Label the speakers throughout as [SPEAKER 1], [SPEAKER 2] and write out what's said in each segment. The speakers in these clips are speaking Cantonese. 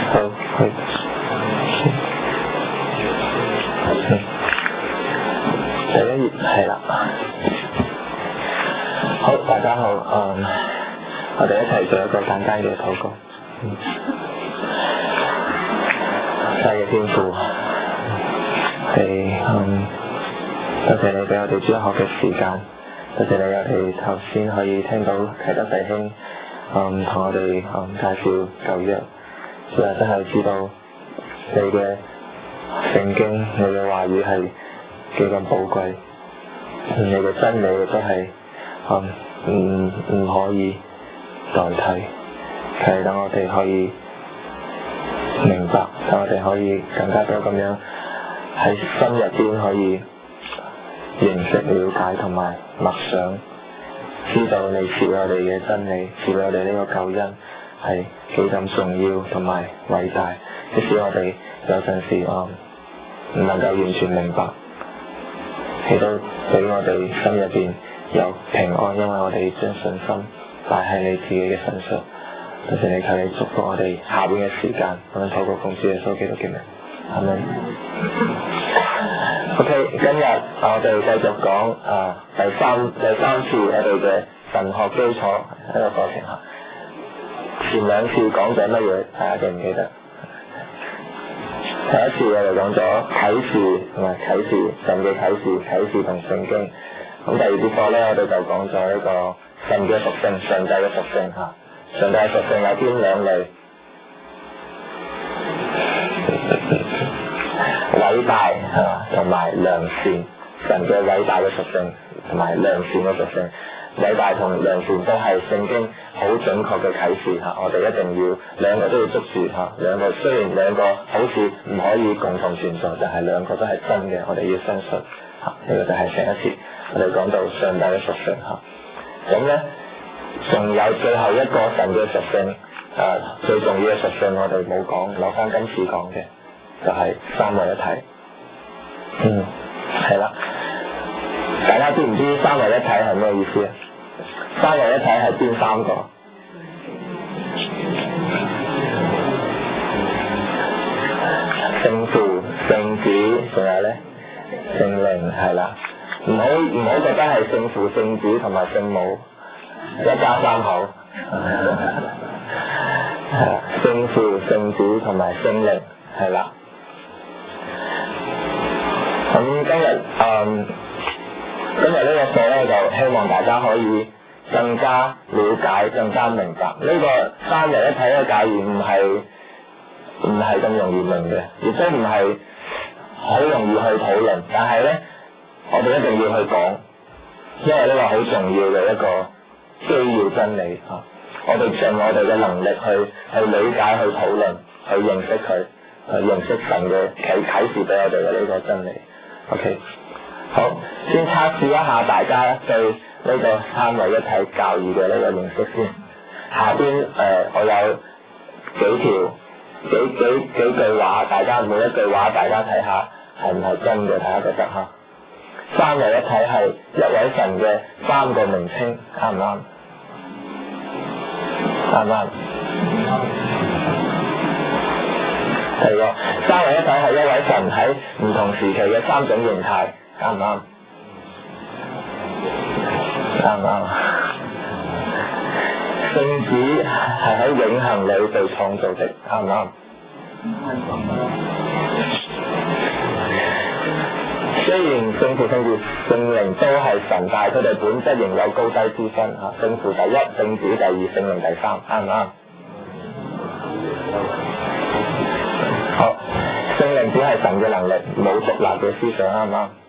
[SPEAKER 1] 好，第一頁係啦。好，大家好，我哋一齊做一個簡單嘅禱告。細嘅天父，多謝你俾我哋主學嘅時間，多謝你我哋頭先可以聽到啟德弟兄同我哋介紹舊約，所以真係知道你嘅聖經，你嘅話語係幾咁寶貴，你嘅真理亦都係唔可以代替，係等我哋可以明白，等我哋可以更加多咁樣喺心入邊可以認識、了解同埋默想，知道你賜我哋嘅真理，賜我哋呢個救恩係幾咁重要同埋偉大，即使我哋有陣時唔能夠完全明白，亦都俾我哋心入邊有平安，因為我哋將信心擺喺你自己嘅身上。多謝你，求你祝福我哋下邊嘅時間，咁樣透過奉主耶穌基督嘅名，阿們。OK， 今日我哋繼續講第三次我哋嘅神學基礎一個課程嚇。前兩次講咗乜嘢？大家記唔記得？第一次我哋講咗啟示同埋啟示，神嘅啟示同聖經。咁第二節課咧，我哋就講咗一個神嘅屬性，上帝嘅屬性嚇。上帝嘅屬性有邊兩類？偉大同埋良善。神嘅偉大嘅屬性同埋良善嘅屬性。偉大同良善都係聖經好準確嘅啟示嚇，我哋一定要兩個都要捉住嚇。兩個雖然兩個好似唔可以共同存在，但係兩個都係真嘅，我哋要相信嚇。呢個就係上一次我哋講到上帝嘅屬性嚇。咁咧仲有最後一個神嘅屬性最重要嘅屬性我哋冇講，留翻今次講嘅就係三位一體。係啦，大家知唔知三位一體係咩意思啊？三位一體係邊三個？聖父、聖子，仲有咧聖靈，係啦。唔好覺得係聖父、聖子同埋聖母一家三口。聖父、聖子同埋聖靈，係啦。咁今日呢個課咧，就希望大家可以更加了解、更加明白呢個三位一體嘅概念，唔係咁容易明嘅，亦都唔係好容易去討論。但係咧，我哋一定要去講，因為呢個好重要嘅一個基要真理嚇。我哋盡我哋嘅能力去理解、去討論、去認識佢，去認識神嘅啟示俾我哋嘅呢個真理。OK， 好，先測試一下大家對呢個三位一體教義嘅呢個認識先。下邊我有幾句話，大家每一句話大家睇下係唔係真嘅，大家覺得嚇？三位一體係一位神嘅三個名稱，啱唔啱？啱唔啱？係喎，三位一體係一位神喺唔同時期嘅三種形態，啱唔啱？啱唔啱？聖子係喺永恆裏被創造的，啱唔啱？雖然聖父、聖子、聖靈都係神，但係佢哋本質仍有高低之分嚇。聖父第一，聖子第二，聖靈第三，啱唔啱？好，聖靈只係神嘅能力，冇獨立嘅思想，啱唔啱？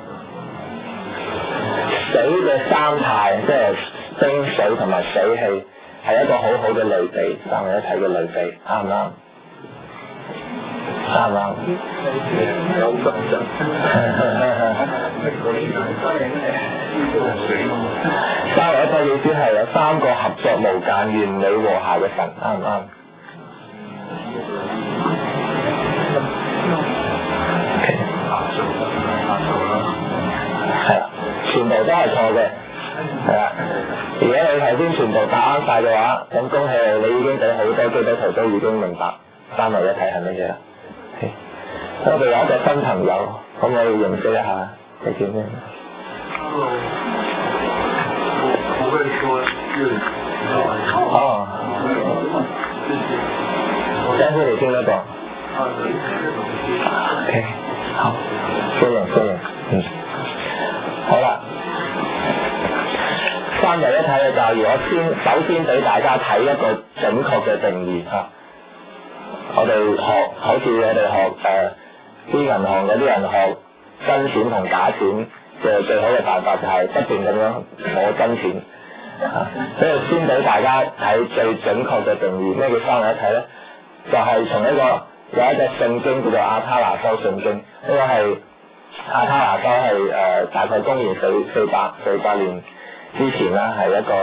[SPEAKER 1] 水嘅三態，即係冰、水同埋水氣，係一個好好嘅類比，三位一體嘅類比，啱唔啱？啱唔啱？三位一體意思係有三個合作無間、完美和諧嘅神，啱唔啱？係啦，全部都係錯嘅，係啦。如果你頭先全部答啱晒嘅話，咁恭喜你，你已經俾好多基督徒都已經明白三位一體係乜嘢啦？我哋有一個新朋友，可唔可以認識一下？你叫咩？
[SPEAKER 2] 不會說日語。
[SPEAKER 1] 哦。相信你聽得懂。OK， 好，歡迎。好啦，三位一體嘅教義，我首先俾大家睇一個準確嘅定義嚇。我哋好似我哋學啲銀行嗰啲人學真錢同假錢嘅最好嘅辦法就係不斷咁樣攞真錢。所以先俾大家睇最準確嘅定義，咩叫三位一體咧？就係從有一隻聖經叫做阿他拿修聖經，呢個係阿他拿修係大概公元400年之前啦，係一個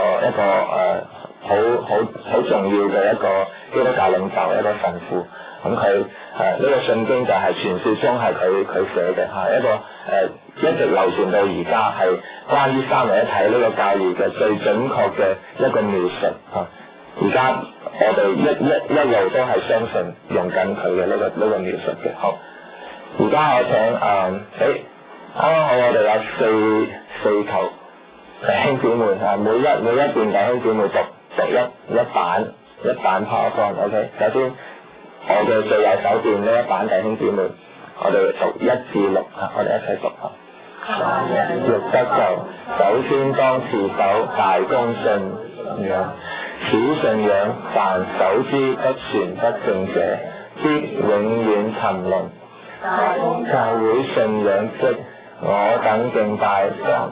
[SPEAKER 1] 好重要嘅一個基督教領袖，一個神父。咁佢呢個聖經就係傳說中係佢寫嘅嚇，一個一直流傳到而家係關於三位一體呢個教義嘅最準確嘅一個描述嚇。而家我哋一路都係相信用緊佢嘅呢個描述嘅。好，而家我請啱啱好我哋有四球弟兄姊妹嚇，每一段弟兄姊妹讀一版 PowerPoint。OK， 首先我嘅最右手邊呢一版弟兄姊妹，我哋讀1至6嚇，我哋一齊讀嚇。欲得救，首先當持守大公信仰。此信仰凡守之不傳不正者，必永遠沉淪。教會信仰即我等敬拜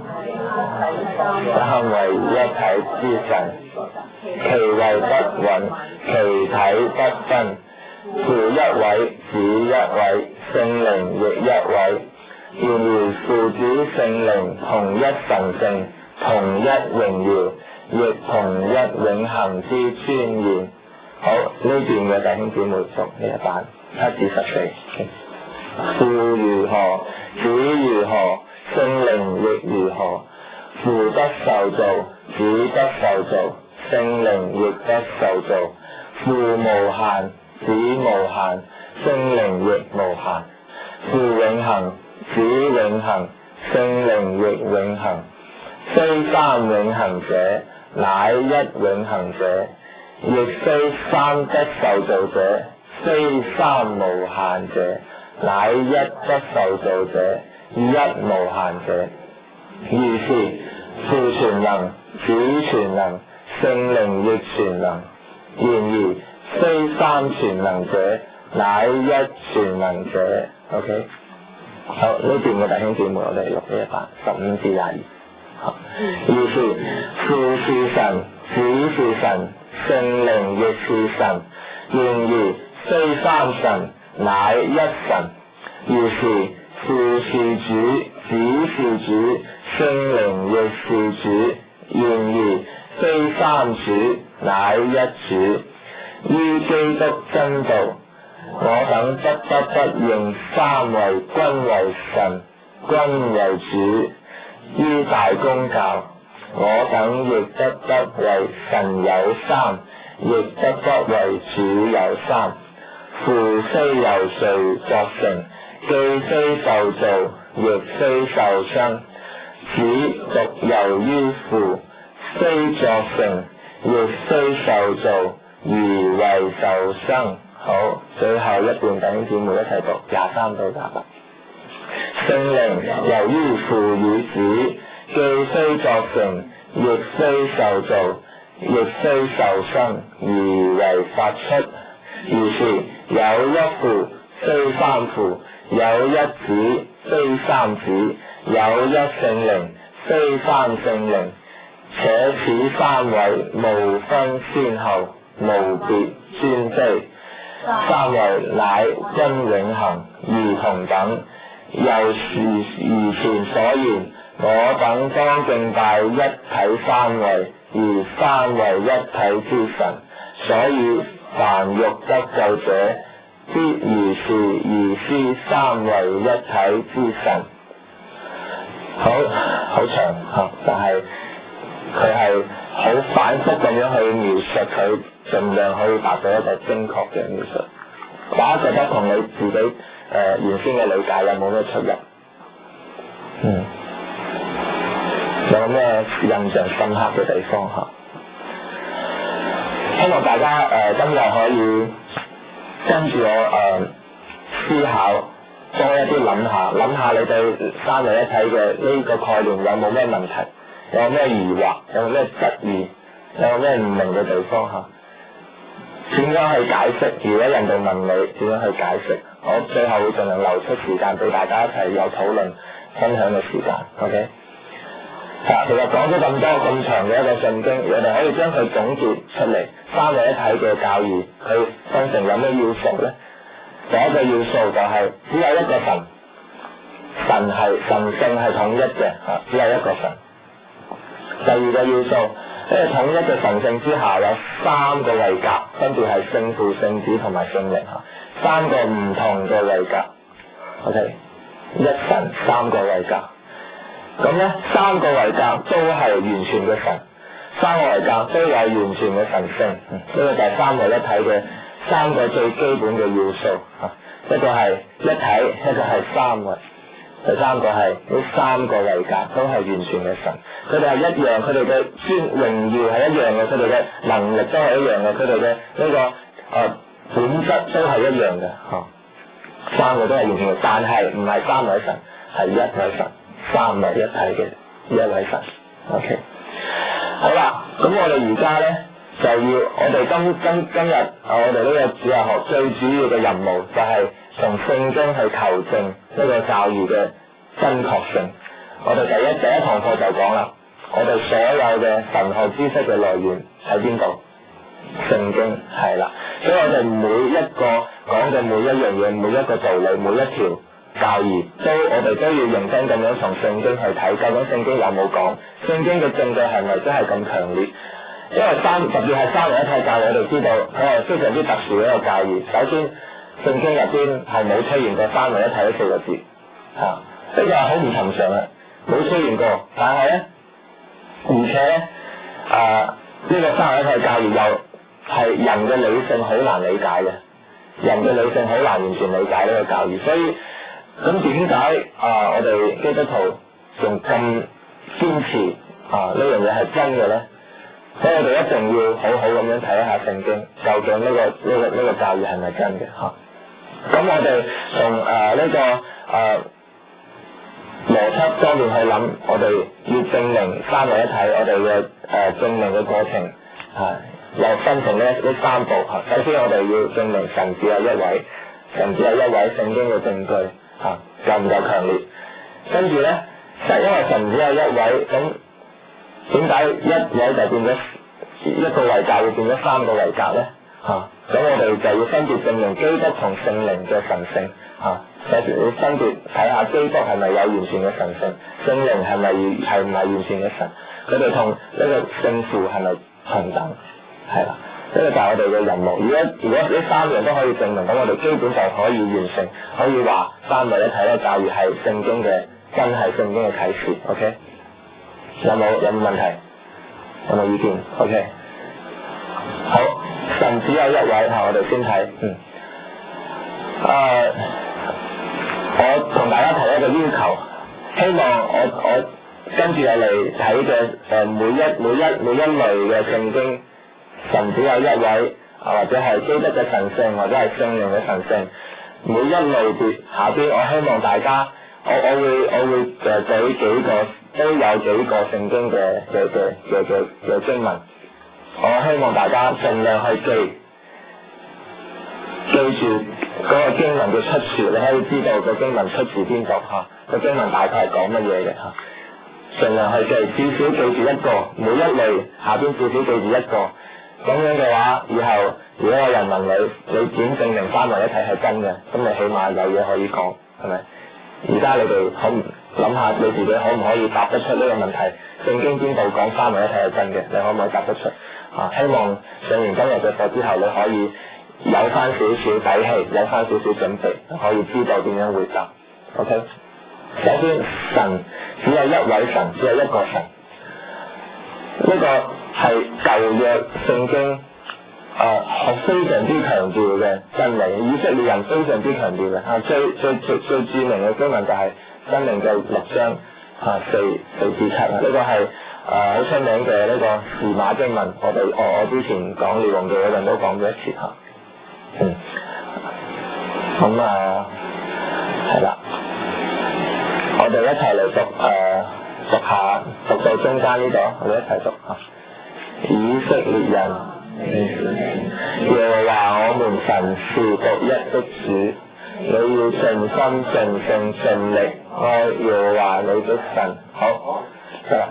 [SPEAKER 1] 三位一體之神，其位不混，其體不分，父一位，子一位，聖靈亦一位。然而父子聖靈同一神性，同一榮耀，亦同一永恆之尊嚴。好，呢段嘅弟兄姊妹讀呢一版7至14。父如何，子如何，聖靈亦如何。父得受造，子得受造，聖靈亦得受造。父無限，子無限，聖靈亦無限。父永恆，子永恆，聖靈亦永恆。非三永恆者，乃一永恆者，亦非三得受造者，非三無限者，乃一得受造者，一無限者。如是，父全能，子全能，聖靈亦全能。然而，非三全能者，乃一全能者。OK， 好，呢段嘅弟兄姊妹，我哋錄呢一版15至22。如是，父是神，子是神，聖靈亦是神。然而非三神，乃一神。如是，父是主，子是主，聖靈亦是主。然而非三主，乃一主。於基督真道，我等不得不認三位均為神，均為主。於大公教，我等亦得為神有三，亦得為主有三。父非由誰作成，既非受造，亦非受生。子獨由於父，非作成，亦非受造，而為受生。好，最後一段弟兄姊妹一齊讀23到28。聖靈由於父與子，既非作成，亦非受造，亦非受生，而為發出。如是，有一父，非三父；有一子，非三子；有一聖靈，非三聖靈。且此三位無分先後，無別尊卑。三位乃均永恆而同等。又如前所言，我等當敬拜一體三位，而三位一體之神。所以凡欲得救者，必如是而思三位一體之神。好長嚇，但係佢係好反覆咁樣去描述佢，盡量可以達到一個精確嘅描述。 大家覺得同你自己原先嘅理解有冇咩出入？有咩印象深刻嘅地方嚇？希望大家今日可以跟住我思考多一啲，諗下你對三位一體嘅呢個概念有冇咩問題，有冇咩疑惑，有冇咩質疑，有冇咩唔明嘅地方嚇？點樣去解釋？如果人哋問你點樣去解釋，我最後會盡量留出時間俾大家一齊有討論分享嘅時間。OK？ 其實講咗咁多咁長嘅一個聖經，我哋可以將佢總結出嚟，三位一體嘅教義，佢分成有咩要素咧？第一個要素就係只有一個神，神性係統一嘅，只有一個神。第二個要素，因為統一嘅神性之下有三個位格，分別係聖父、聖子同埋聖靈三個唔同嘅位格。OK， 一神三個位格。咁咧，三個位格都係完全嘅神，三個位格都有完全嘅神性。呢個就係三位一體嘅三個最基本嘅要素。一個係一體，一個係三位，第三個係呢三個位格都係完全嘅神。佢哋係一樣，佢哋嘅榮耀係一樣嘅，佢哋嘅能力都係一樣嘅，佢哋嘅呢個本質都係一樣嘅。三個都係完全嘅，但係唔係三位神，係一位神。三位一體嘅一位神 ，OK， 好啦，咁我哋而家咧就要，我哋今日我哋呢個主日學最主要嘅任務就係從聖經去求證呢個教義嘅真確性。我哋第一堂課就講啦，我哋所有嘅神學知識嘅來源喺邊度？聖經係啦，所以我哋每一個講嘅每一樣嘢，每一個道理，每一條教義我哋都要認真咁樣從聖經去睇，究竟聖經有冇講？聖經嘅證據係咪真係咁強烈？因為特別係三位一體教，我哋知道佢係非常之特殊嘅一個教義。首先，聖經入邊係冇出現過三位一體呢四個字，呢個係好唔尋常嘅，冇出現過。但係咧，而且咧，呢個三位一體教義又係人嘅理性好難理解嘅，人嘅理性好難完全理解呢個教義，所以。咁點解我哋基督徒仲咁堅持呢樣嘢係真嘅咧？所以我哋一定要好好咁樣睇一下聖經，究竟呢個教義係咪真嘅嚇？咁我哋從呢個邏輯方面去諗，我哋要證明三位一體，我哋嘅證明嘅過程又分成呢三步嚇。首先我哋要證明神只有一位，神只有一位，聖經嘅證據。夠唔夠強烈？跟住咧，因為神只有一位，咁點解一位就變咗一個位格會變咗三個位格咧？咁我哋就要分別證明基督同聖靈嘅神性。首先要分別睇下基督係咪有完全嘅神性，聖靈係唔係完全嘅神？佢哋同呢個聖父係咪同等？係啦。呢個就係我哋嘅任務。如果呢三樣都可以證明，咁我哋基本就可以完成，可以話三位一體嘅教義係聖經嘅，真係聖經嘅啟示。OK， 有冇問題？有冇意見 ？OK， 好，神只有一位，我哋先睇。我同大家提一個要求，希望我跟住嚟睇嘅每一類嘅聖經。神只有一位，或者係基督嘅神性，或者係聖靈嘅神性。每一類別下邊，我希望大家，我會舉幾個，都有幾個聖經嘅經文。我希望大家盡量去記住嗰個經文嘅出處，你可以知道個經文出自邊度個經文大概係講乜嘢嘅盡量去記，至少記住一個，每一類下邊至少記住一個。咁樣嘅話，以後如果有人問你點證明三位一體係真嘅，咁你起碼有嘢可以講，係咪？而家你哋諗下你自己可唔可以答得出呢個問題？聖經邊度講三位一體係真嘅？你可唔可以答得出？希望上完今日嘅課之後，你可以有翻少少底氣，有翻少少準備，可以知道點樣回答。OK， 首先神只有一位神，只有一個神，呢個係舊約聖經非常之強調嘅真理，以色列人非常之強調嘅最著名嘅經文就係申命記6章4至7呢個係好出名嘅呢個士馬經文，我之前講列王記嗰陣都講咗一次咁係啦，我哋一齊嚟讀到中間呢度，我哋一齊讀以色列人。耶和華我們神是獨一的主，你要盡心盡性盡力愛耶和華你的神。好，得啦。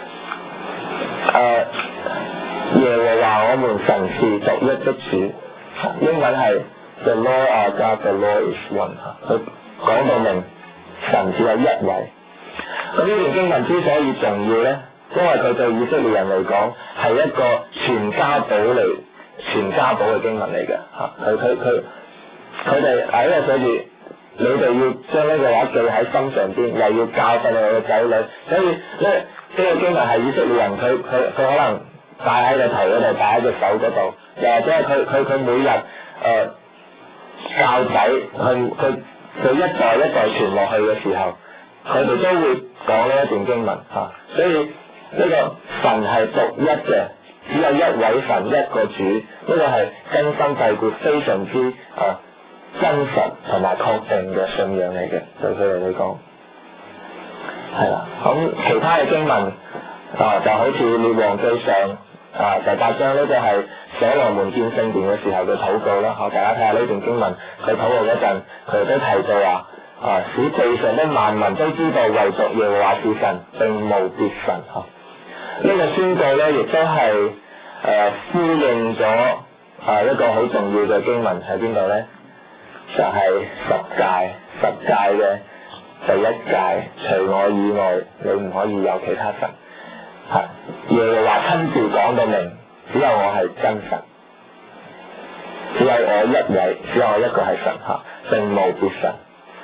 [SPEAKER 1] 耶和華我們神是獨一的主，英文係 The Lord our God, the Lord is one。佢講到明神只有一位。咁呢段經文之所以重要咧，因為佢對以色列人嚟講係一個全家寶嘅經文嚟嘅佢哋喺度寫住，你哋要將呢個話記喺心上邊，又要教訓你哋嘅仔女。所以呢個經文係以色列人佢可能戴喺個頭嗰度，戴喺隻手嗰度，又或者係佢每日教仔，佢一代一代傳落去嘅時候，佢哋都會講呢一段經文所以呢個神係獨一嘅，只有一位神一個主，呢個係根深蒂固非常之真實同埋確定嘅信仰嚟嘅，對佢哋嚟講係啦。咁其他嘅經文就好似列王記上第8章呢個係所羅門建聖殿嘅時候嘅禱告啦。大家睇下呢段經文，佢禱告嗰陣佢都提到使地上的萬民都知道唯獨耶和華是神，並無別神呢個宣告咧，亦都係呼應咗一個好重要嘅經文喺邊度咧？就係十誡嘅第1誡，除我以外，你唔可以有其他神。耶和華親自講到明，只有我係真神，只有我一位，只有我一個係神並無別神。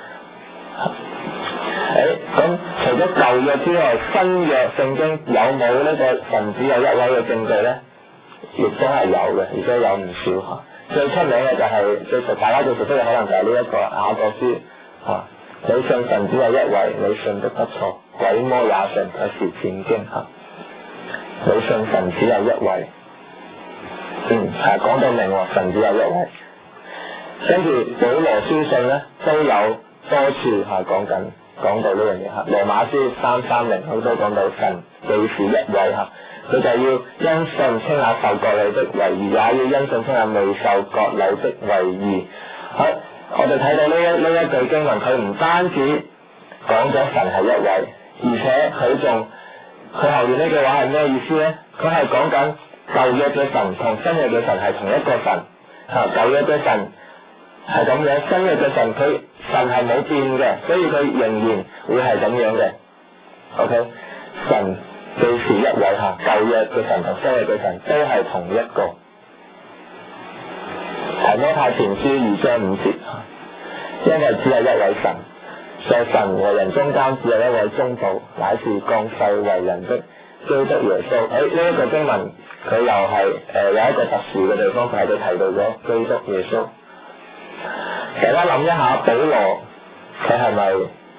[SPEAKER 1] 咁除咗舊約之外，新約聖經有冇呢個神只有一位嘅證據咧？亦都係有嘅，而且有唔少最出名嘅就係大家最熟悉嘅可能就係呢一個雅各書你信神只有一位，你信得不錯，鬼魔也信，佢是戰經你信神只有一位，講到明神只有一位。跟住保羅書信咧都有多處講到呢樣嘢羅馬書3:30好多講到神既是一位佢就要因信稱那受割禮的為義，也要因信稱那未受割禮的為義。我哋睇到呢一句經文，佢唔單止講咗神係一位，而且佢後面呢句話係咩意思咧？佢係講緊舊約嘅神同新約嘅神係同一個神舊約嘅神係咁樣，新約嘅神係冇變嘅，所以佢仍然會係咁樣嘅。OK， 神既是一位舊約嘅神同新約嘅神都係同一個。提摩太前書2章5節，因為只有一位神，在神和人中間只有一位中保，乃是降世為人的基督耶穌。呢一個經文佢又係有一個特殊嘅地方，就係佢提到咗基督耶穌。大家諗一下，保羅佢係咪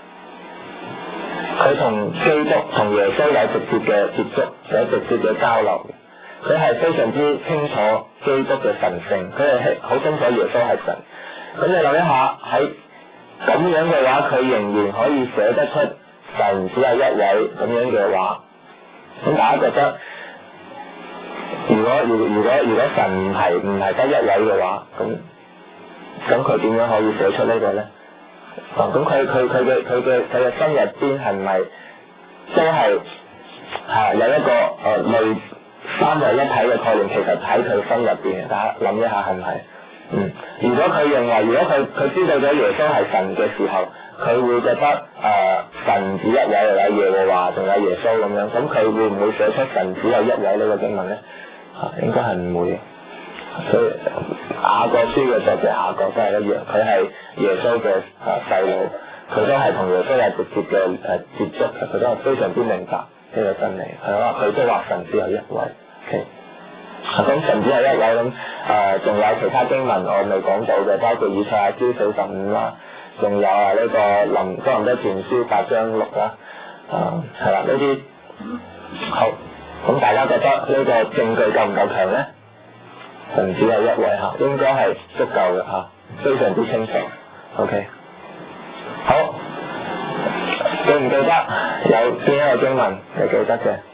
[SPEAKER 1] 佢同基督同耶穌有直接嘅接觸，有直接嘅交流？佢係非常之清楚基督嘅神性，佢係好清楚耶穌係神。咁你諗一下，喺咁樣嘅話，佢仍然可以寫得出神只有一位咁樣嘅話，咁大家覺得如果神唔係得一位嘅話，咁佢點樣可以寫出呢個咧？咁佢嘅心入邊係咪都係有一個類三位一體嘅概念？其實喺佢心入邊，大家諗一下係唔係？如果佢認為，如果佢知道咗耶穌係神嘅時候，佢會覺得神只一位，有耶和華，仲有耶穌咁樣，咁佢會唔會寫出神只有一位呢個經文咧？應該係唔會嘅。所以雅各書嘅作者雅各都係一樣，佢係耶穌嘅細路，佢都係同耶穌有直接嘅接觸嘅，佢都係非常之明白呢個真理。係嘛？佢都話神只有一位。Okay. 咁神只係一位咁仲有其他經文我未講到嘅，包括以賽亞書45啦，仲有呢個哥林多前書8章6啦，係啦，呢啲好，咁大家覺得呢個證據夠唔夠強咧？神只係一位嚇，應該係足夠嘅嚇，非常之清楚。OK， 好，記唔記得有邊一個經文你記得嘅？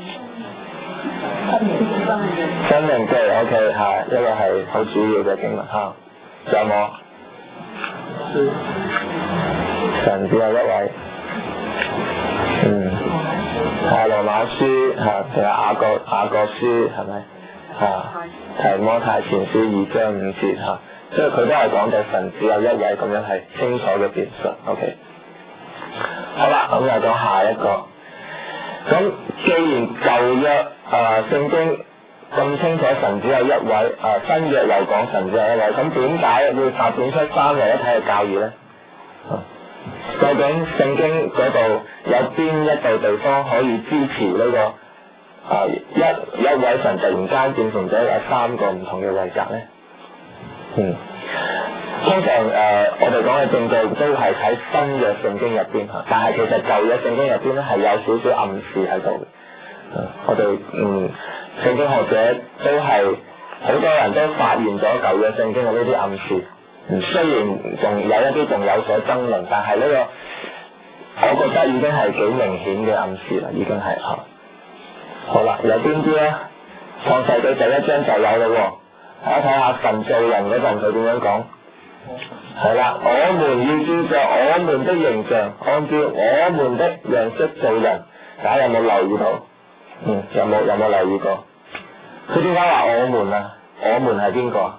[SPEAKER 1] 申命記 OK 嚇，一個係好主要嘅經文嚇，仲有冇？神只有一位。羅馬書嚇，仲有雅各書係咪嚇？提摩太前書2章5節嚇，所以佢都係講到神只有一位，咁樣係清楚嘅表述。OK， 好啦，咁又講下一個。咁既然舊約聖經咁清楚神只有一位，新約又講神只有一位，咁點解會發展出三位一體嘅教義咧？究竟聖經嗰度有邊一度地方可以支持呢個一位神突然間變成咗有三個唔同嘅位格咧？通常我哋講嘅證據都係喺新約聖經入邊嚇，但係其實舊約聖經入邊咧係有少少暗示喺度嘅。我哋聖經學者都係好多人都發現咗舊約聖經嘅呢啲暗示。雖然仲有一啲仲有所爭論，但係呢個我覺得已經係幾明顯嘅暗示啦，已經係嚇。好啦，有邊啲咧？創世記第1章就有咯喎。大家睇下神造人嗰陣佢點樣講？係啦，我們要照着我們的形象，按照我們的樣式造人。大家有冇留意到？有冇留意過？佢點解話我們啊？我們係邊個啊？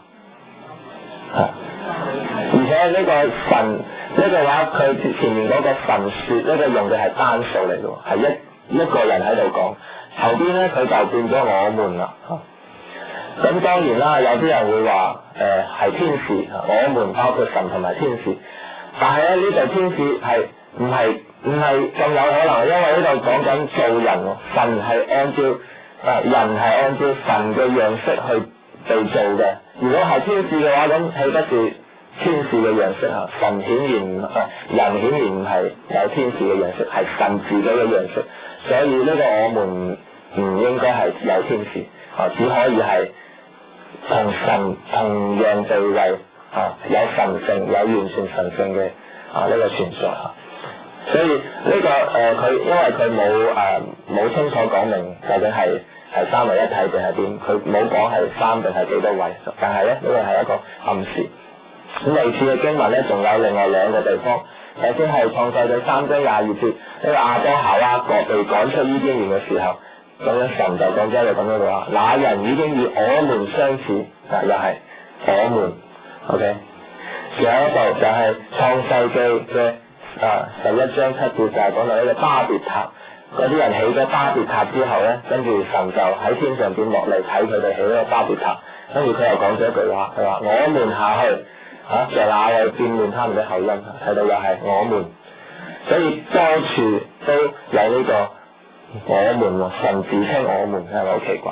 [SPEAKER 1] 而且呢個神呢個話，佢前面嗰個神說呢個用嘅係單數嚟嘅喎，係一個人喺度講。後邊咧佢就變咗我們啦。咁當然啦，有啲人會話係天使，我們包括神同埋天使。但係咧呢度天使係唔係咁有可能，因為呢度講緊做人喎，神係按照人係按照神嘅樣式去被做嘅。如果係天使嘅話，咁豈不是天使嘅樣式嚇？神顯然人顯然唔係有天使嘅樣式，係神自己嘅樣式。所以呢個我們唔應該係有天使，只可以係同神同樣地位有神性，有完全神性嘅呢個存在嚇。所以呢個佢因為佢冇清楚講明究竟係三位一體定係點，佢冇講係3定係幾多位，但係咧呢個係一個暗示。咁類似嘅經文咧，仲有另外2個地方。首先係創世記3章22節，呢個亞當夏娃被趕出伊甸園嘅時候，咁樣神就講咗咁樣嘅話，那人已經與我們相似，又係我們。OK， 仲有一度就係創世記嘅11章7節，就係講到呢個巴別塔。嗰啲人起咗巴別塔之後咧，跟住神就喺天上邊落嚟睇佢哋起呢個巴別塔，跟住佢又講咗一句話，佢話我們下去在那裏變亂他們的口音，睇到又係我們，所以多處都有呢個我們喎，神自稱我們，係咪好奇怪？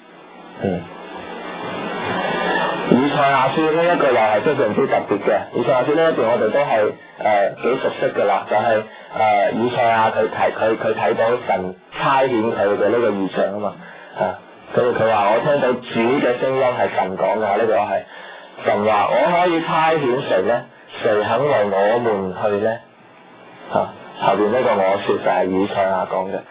[SPEAKER 1] 以賽亞書呢一個又係非常之特別嘅。以賽亞書呢一段我哋都係幾熟悉嘅啦，就係以賽亞佢睇到神差遣佢嘅呢個異象啊嘛，跟住佢話我聽到主嘅聲音係神講嘅，呢個係神話我可以差遣誰咧？誰肯為我們去咧？後邊呢個我說就係以賽亞講嘅。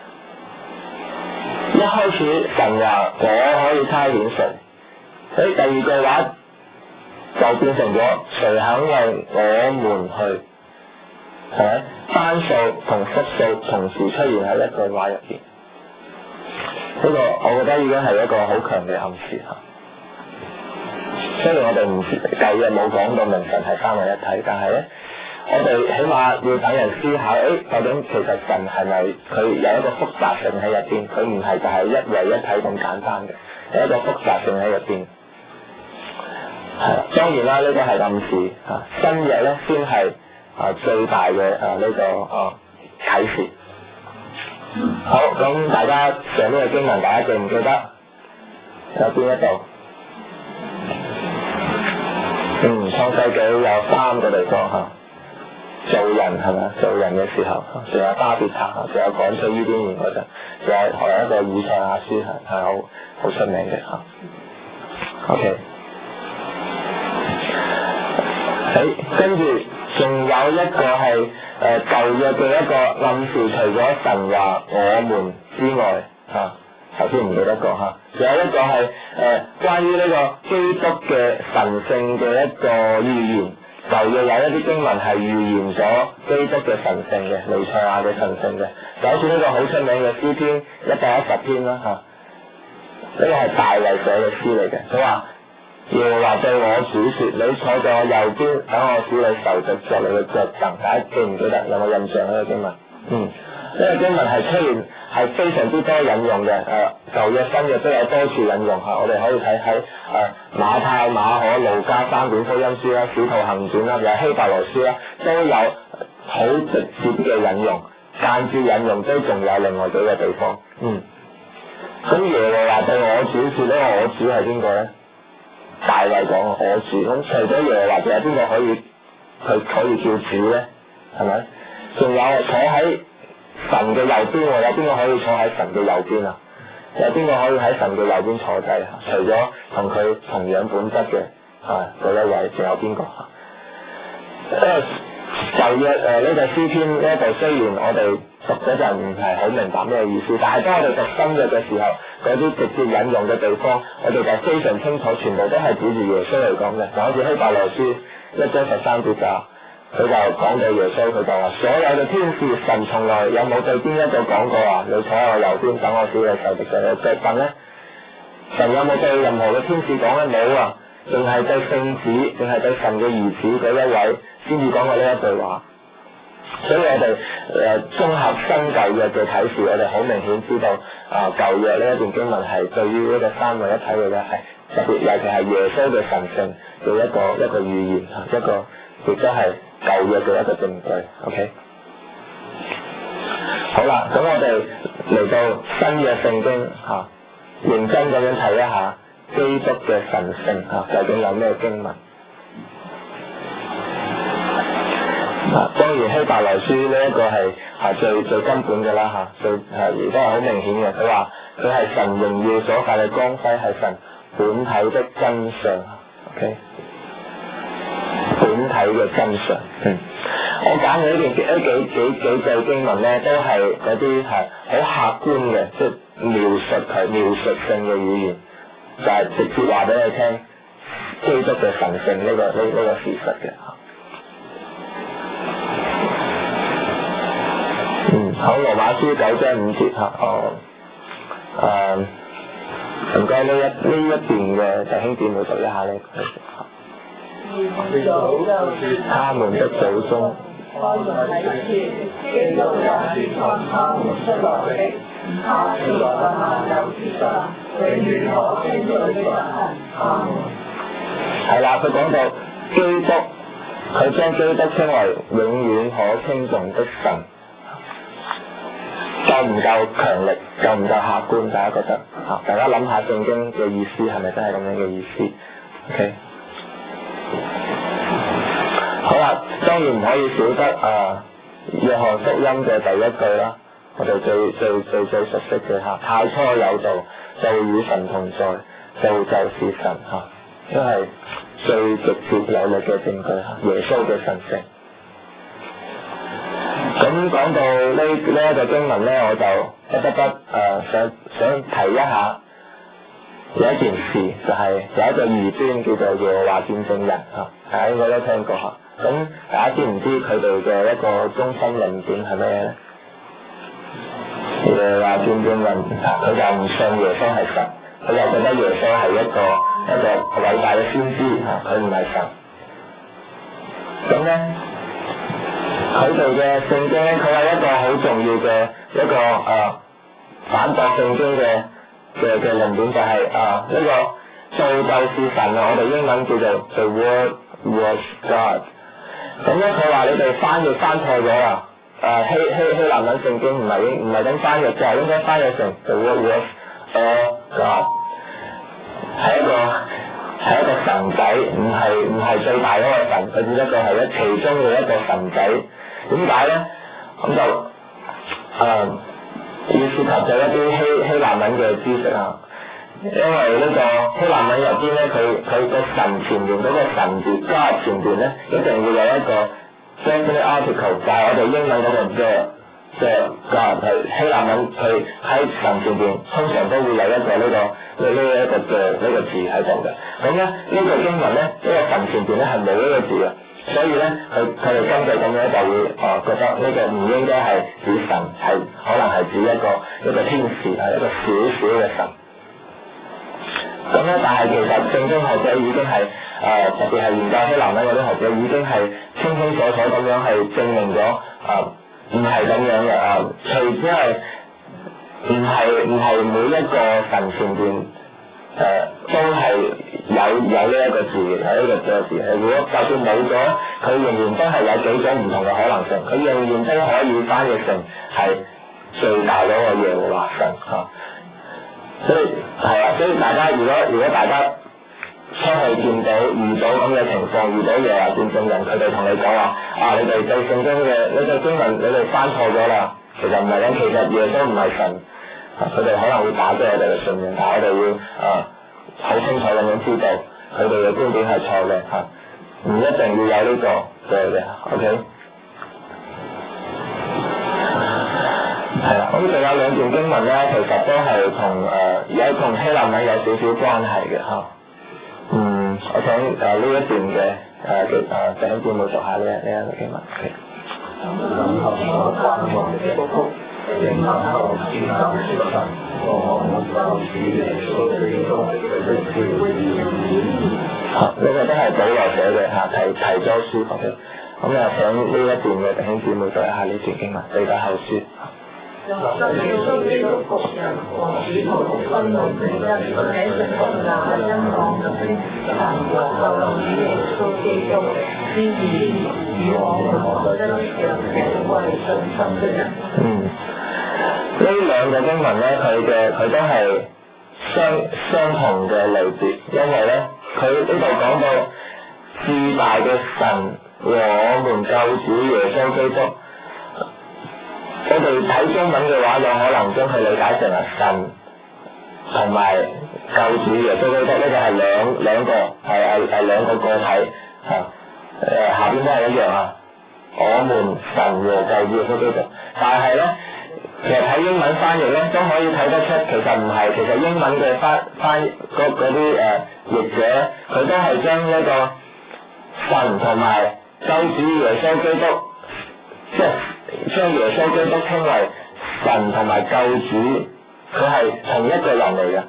[SPEAKER 1] 一開始神話我可以差遣誰？所以第2句話就變成咗誰肯為我們去，係咪？單數同複數同時出現喺一句話入邊，呢個我覺得已經係一個好強嘅暗示嚇。雖然我哋唔舊約冇講到明神係3位一體，但係咧，我哋起碼要等人思考，究竟其實神係咪佢有一個複雜性喺入邊？佢唔係就係一位一體咁簡單嘅，有一個複雜性喺入邊。係當然啦，呢個係暗示新約咧先係最大嘅呢個啟示。好，咁大家上呢個經文，大家記唔記得？ 有邊一度？創世紀有3個地方嚇，做人係咪？做人嘅時候，仲有巴別塔，仲有趕出伊甸園嗰陣，仲有一個以賽亞書係好出名嘅嚇。OK， 跟住仲有一個係舊約嘅一個暗示，除咗神話我們之外嚇。頭先唔記得講嚇，仲有一個係關於呢個基督嘅神聖嘅一個預言，舊約有一啲經文係預言咗基督嘅神聖嘅，彌賽亞嘅神聖嘅，就好似呢個好出名嘅詩篇110篇啦嚇，呢個係大衛寫嘅詩嚟嘅，佢話耶和華對我主説：你坐在我右邊，等我使你仇敵作你嘅腳凳。大家記唔記得？有冇印象呢個經文？呢個經文係出現係非常之多引用嘅，舊約新約都有多處引用嚇，我哋可以睇喺馬太、馬可、路加3卷福音書啦、使徒行傳啦，又希伯來書啦，都有好直接嘅引用，間接引用都仲有另外幾個地方。咁耶和華對我主説呢個我主係邊個咧？大衛講我主，咁除咗耶和華，仲有邊個可以叫主咧？係咪？仲有坐喺神嘅右邊，有邊個可以坐喺神嘅右邊啊？有邊個可以喺神嘅右邊坐低？除咗同佢同樣本質嘅嗰一位，仲有邊個？舊約呢個詩篇呢度，雖然我哋讀嗰陣唔係好明白咩意思，但係當我哋讀新約嘅時候，嗰啲直接引用嘅地方，我哋就非常清楚，全部都係指住耶穌嚟講嘅。就好似希伯來書1章13節佢就講到耶穌，佢就話：所有嘅天使，神從來有冇對邊一個講過話，你坐喺我右邊，等我使你仇敵作你嘅腳凳咧？神有冇對任何嘅天使講咧？冇啊，淨係對聖子，淨係對神嘅兒子嗰一位先至講過呢一句話。所以我哋綜合新舊約嘅啟示，我哋好明顯知道舊約呢一段經文係對於呢個三位一體嘅咧係特別，尤其係耶穌嘅神聖嘅一個預言，一個亦都係舊約嘅一個證據。OK， 好啦，咁我哋嚟到新約聖經認真咁樣睇一下基督嘅神聖究竟有咩經文？當然希伯來書呢一個係最根本嘅啦最亦都係好明顯嘅。佢話佢係神榮耀所發嘅光輝，係神本體的真相。OK， 本體嘅真相。我揀嘅呢幾句經文咧，都係嗰啲係好客觀嘅，即係描述性嘅語言，就係直接話俾你聽基督嘅神聖呢個事實嘅。好，羅馬書9章5節唔該呢一段嘅弟兄姊妹讀一下呢。他們的祖宗，他們在世，基督也是從他們出來的，他是在萬有之上，永遠可稱頌的神。阿門。係啦，佢講到基督，佢將基督稱為永遠可稱頌的神。夠唔夠強力？夠唔夠客觀？大家覺得？大家諗下聖經嘅意思係咪真係咁樣嘅意思 ？OK， 好啦，當然唔可以少得約翰福音嘅第一句啦，我哋最熟悉嘅太初有道，就與神同在，道就是神都係最直接有力嘅證據耶穌嘅神聖。咁講到呢一個經文咧，我就不得不想提一下有一件事，就係有一個異端叫做耶和華見證人大家應該都聽過咁大家知唔知佢哋嘅一個中心論點係咩咧？耶和華見證人佢就唔信耶穌係神，佢就覺得耶穌係一個偉大嘅先知佢唔係神。咁咧？佢哋嘅聖經咧，佢有一個好重要嘅一個反駁聖經嘅論點，就係呢個道就是神我哋英文叫做 The Word was God。咁咧佢話你哋翻譯翻錯咗希臘文聖經唔係咁翻譯嘅，應該翻譯成 The Word was God。 係一個神仔，唔係最大嗰個神，佢只不過係其中嘅一個神仔。點解咧？咁就要涉及咗一啲希臘文嘅知識啊。因為呢個希臘文入邊咧，佢個神前面嗰個神字加前邊咧，一定會有一個 definite article， 就係我哋英文嗰個 the 加係希臘文，佢喺神前邊通常都會有一個呢個字喺度嘅。咁咧呢個英文咧，呢個神前邊咧係冇呢個字嘅，所以咧佢哋根據咁樣就會覺得呢個唔應該係指神，係可能係指一個天使，係一個小小嘅神。咁咧，但係其實聖經學者已經係特別係研究希臘文嗰啲學者已經係清清楚楚咁樣係證明咗唔係咁樣嘅除咗係唔係每一個神前邊都係有呢一個字嘅，有呢個字係。如果就算冇咗，佢仍然都係有幾種唔同嘅可能性，佢仍然都可以翻譯成係最大嗰個耶和華神所以係啊，所以大家如果大家出去遇到咁嘅情況，遇到耶和華見證人，佢哋同你講話你哋對聖經嘅呢個經文你哋翻錯咗啦，其實唔係咁，其實耶穌唔係神，佢哋可能會打擊我哋嘅信仰，但係我哋要好清楚咁樣知道佢哋嘅觀點係錯嘅唔一定要有呢個嘅 ，OK。係啦，咁仲有兩段經文咧，其實都係同希臘文有少少關係嘅我想呢一段嘅弟兄姊妹讀下呢一個經文。呢個都係保羅寫嘅提多書嘅。咁想呢一段嘅弟兄姊妹讀一下呢段經文，彼得後書。
[SPEAKER 3] 耶穌基督僕人和使徒分類其一，寫信給那因望的神和救主耶穌基督之義與我們同得一樣嘅為信心的人。
[SPEAKER 1] 呢兩個經文咧，佢都係相同嘅類別，因為咧佢呢度講到至大嘅神和我們救主耶穌基督。我哋睇中文嘅話，有可能將佢理解成係神同埋救主耶穌基督，呢個係兩個係兩個個體下邊都係一樣我們神和救主耶穌基督，但係咧，其實睇英文翻譯咧都可以睇得出，其實唔係，其實英文嘅翻嗰啲譯者，佢都係將呢個神同埋救主耶穌基督，即係將耶穌基督稱為神同埋救主，佢係同一個人嚟嘅。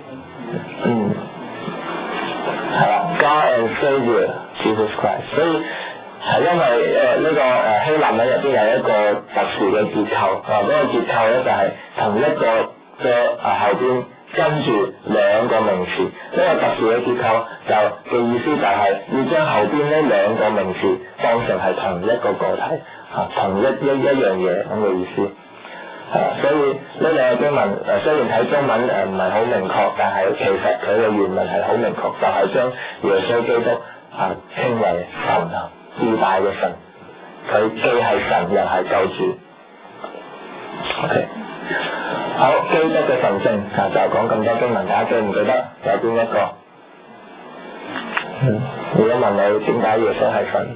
[SPEAKER 1] 係啦 ，God and Savior Jesus Christ。所以係因為呢個希臘文入邊有一個特殊嘅結構，嗰個結構咧就係同一個嘅後邊跟住兩個名詞，呢個特殊嘅結構嘅意思就係要將後邊呢兩個名詞當成係同一個個體。同一樣嘢咁嘅意思，所以呢兩個經文雖然睇中文唔係好明確，但係其實佢嘅原文係好明確，就係將耶穌基督稱為神至大嘅神，佢既係神又係救主。OK， 好，基督嘅神聖就講咁多經文，大家記唔記得有邊一個？如果問你點解耶穌係神？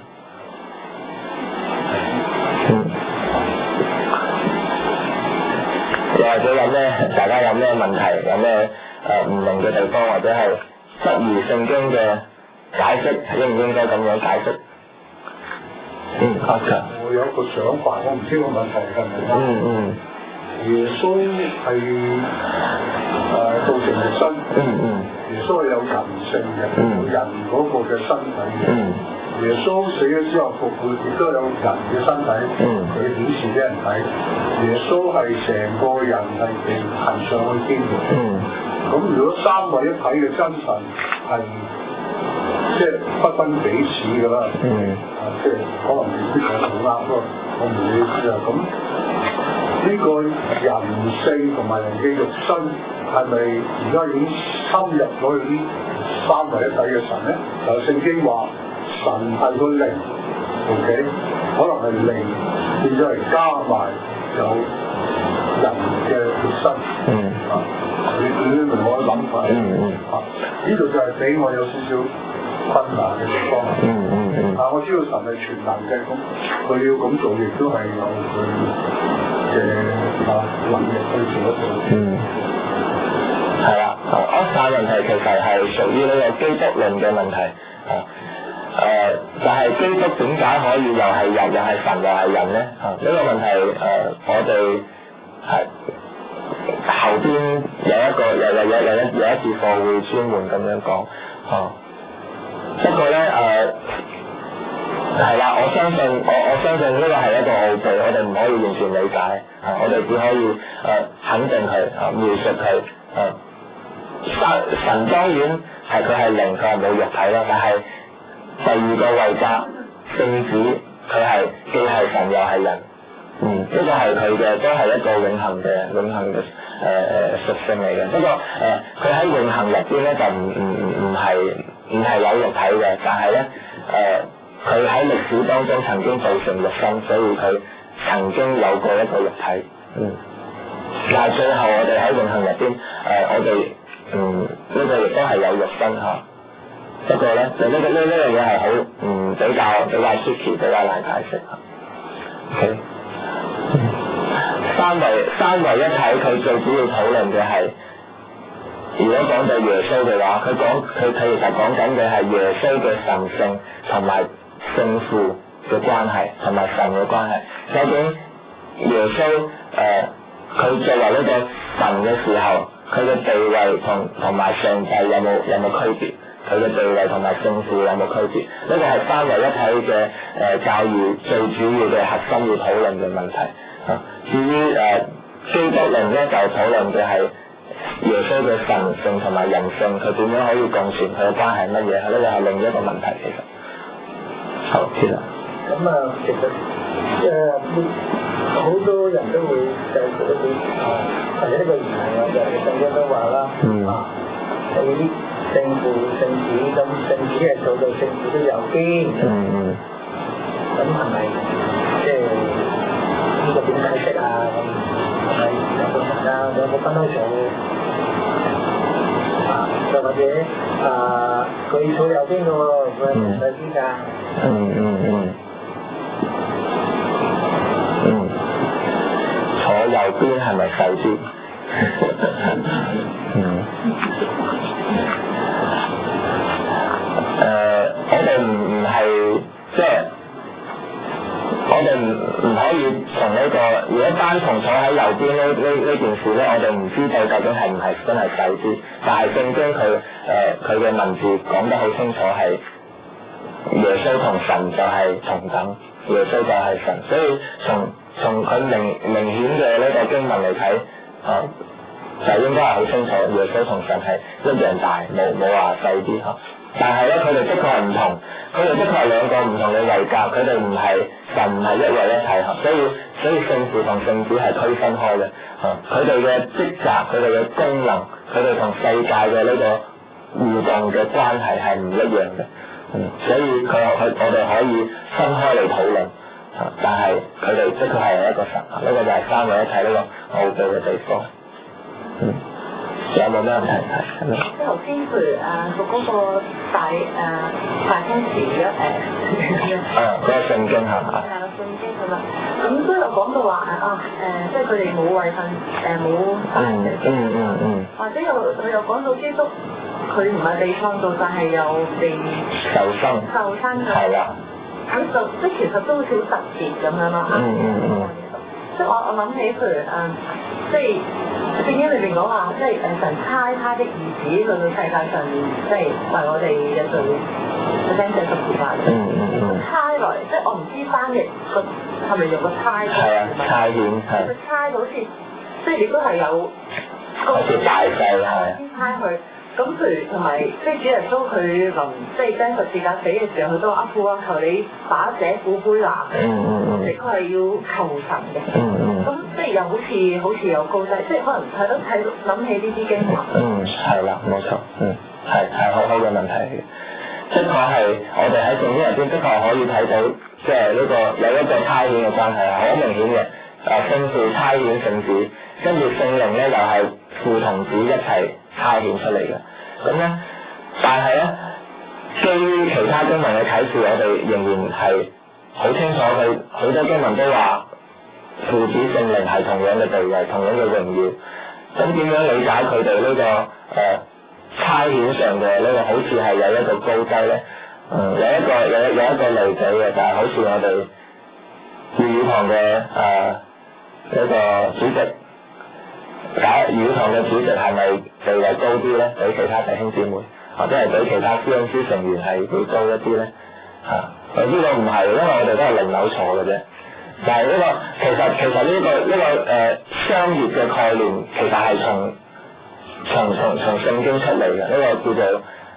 [SPEAKER 1] 又或者有咩大家有咩問題，有咩唔明嘅地方，或者係質疑聖經嘅解釋，應唔應該咁樣解釋？Oscar，
[SPEAKER 2] 我有個想法，我唔知個問題係咪啱。耶穌係道成肉身。耶穌係有人性嘅，人嗰個嘅身體嘅。耶穌死咗之後復活，亦都有人嘅身體，佢顯示俾人睇。耶穌係成個人係被提上去天嘅。咁如果三位一體嘅真神係即係不分彼此㗎啦，即係可能未必講得好啱咯，我唔理啊。咁呢個人性同埋人嘅肉身係咪而家已經深入咗去啲三位一體嘅神咧？就聖經話神係個靈 ，OK， 可能係靈變咗嚟加埋有人嘅活身，你明我嘅諗法？呢度就係俾我有少少困難嘅地方。但我知道神係全能嘅，咁佢要咁做，亦都係有佢嘅能力去做得到。
[SPEAKER 1] 係啦，安薩問題其實係屬於呢個基督論嘅問題。就係基督點解可以又係人又係神又係人咧？呢個問題我哋係後邊有一節課會專門咁樣講。不過咧係啦，我相信呢個係一個奧秘，我哋唔可以完全理解，我哋只可以肯定佢，描述佢。神當然係佢係靈，佢係冇肉體啦，但係第二個位格聖子佢係既係神又係人，呢個係佢嘅都係一個永恆嘅屬性嚟嘅。不過佢喺永恆入邊咧就唔係有肉體嘅，但係咧佢喺歷史當中曾經造成肉身，所以佢曾經有過一個肉體。但係最後我哋喺永恆入邊我哋呢個亦都係有肉身嚇。不過咧，就呢樣嘢係好比較tricky，比較難解釋。OK， 三位一體，佢最主要討論嘅係，如果講到耶穌嘅話，佢其實講緊嘅係耶穌嘅神性同埋聖父嘅關係，同埋神嘅關係。究竟耶穌佢作為呢個神嘅時候，佢嘅地位同埋上帝有冇區別？佢嘅地位同埋聖父有冇區別？呢個係三位一體嘅教義最主要嘅核心要討論嘅問題。至於基督論咧，就討論嘅係耶穌嘅神性同埋人性，佢點樣可以共存，佢嘅關係乜嘢？呢個係另一個問題其實。好，其實。
[SPEAKER 4] 其實好多人都會就係嗰啲或者呢個言論就係聖經都話啦，有啲聖父聖子，咁聖子係做到聖子都有邊，咁係咪即係呢個點解釋啊？咁係咪有個神啊？有冇分開做？又或者佢坐右邊嘅喎，佢係唔使知㗎。
[SPEAKER 1] 坐右邊係咪細啲？我哋唔係即係，我哋唔可以從呢個，如果單從坐喺右邊呢件事咧，我哋唔知道究竟係唔係真係細啲。但係聖經佢嘅文字講得好清楚，係耶穌同神就係同等，耶穌就係神，所以從佢明顯嘅呢個經文嚟睇，就應該係好清楚，耶穌同神係一樣大，冇話細啲嚇。但係咧，佢哋的確係唔同，佢哋的確係兩個唔同嘅位格，佢哋唔係神唔係一位一體嚇，所以聖父同聖子係區分開嘅嚇，佢哋嘅職責、佢哋嘅功能、佢哋同世界嘅呢個互動嘅關係係唔一樣嘅，所以我哋可以分開嚟討論。但係佢哋的確係一個神，呢個就係三位一體呢個奧秘嘅地方。有冇咩問題？
[SPEAKER 3] 即係頭先譬如讀嗰個大公詞
[SPEAKER 1] 嗰個聖經係嘛？
[SPEAKER 3] 係啦，聖經係嘛？咁都有講到話即係佢哋冇位份冇或者佢又講到基督佢唔係被創造，但係又被受生嘅。係啦。咁就即係其實都好似好特別咁樣咯。即係我諗起譬如即係聖經裏邊講話，即係神差他的兒子去到世界上面，即係為我哋嘅罪釘死十字架。差來，即係我唔知翻譯個係咪用個差？
[SPEAKER 1] 係啊，差遣係。
[SPEAKER 3] 個差好似即係亦都係有
[SPEAKER 1] 好似大細係。
[SPEAKER 3] 先差佢。咁譬如同埋即係主耶穌佢臨即係釘十字架死嘅時候，佢都話父啊，求你把這苦杯拿，佢係要求神嘅。咁即係又好似有高低，即係可能睇諗起呢啲經文。
[SPEAKER 1] 係啦，冇錯，係好好嘅問題嘅。的確係我哋喺聖經入邊的確可以睇到，即係呢個有一個差遣嘅關係係好明顯嘅。聖父差遣聖子，跟住聖靈咧又係父同子一齊差遣出嚟嘅。咁咧，但係咧，基於其他經文嘅啟示，我哋仍然係好清楚佢好多經文都話父子聖靈係同樣嘅地位，同樣嘅榮耀。咁點樣理解佢哋呢個差遣上嘅呢個好似係有一個高低咧？有一個例子嘅，就係好似我哋粵語堂嘅呢個主席，粵語堂嘅主席係咪地位高啲咧？比其他弟兄姊妹，或者係比其他司恩師成員係會高一啲咧？呢個唔係，因為我哋都係輪流坐嘅啫。但係呢個其實呢個商業嘅概念，其實係從聖經出嚟嘅。呢個叫做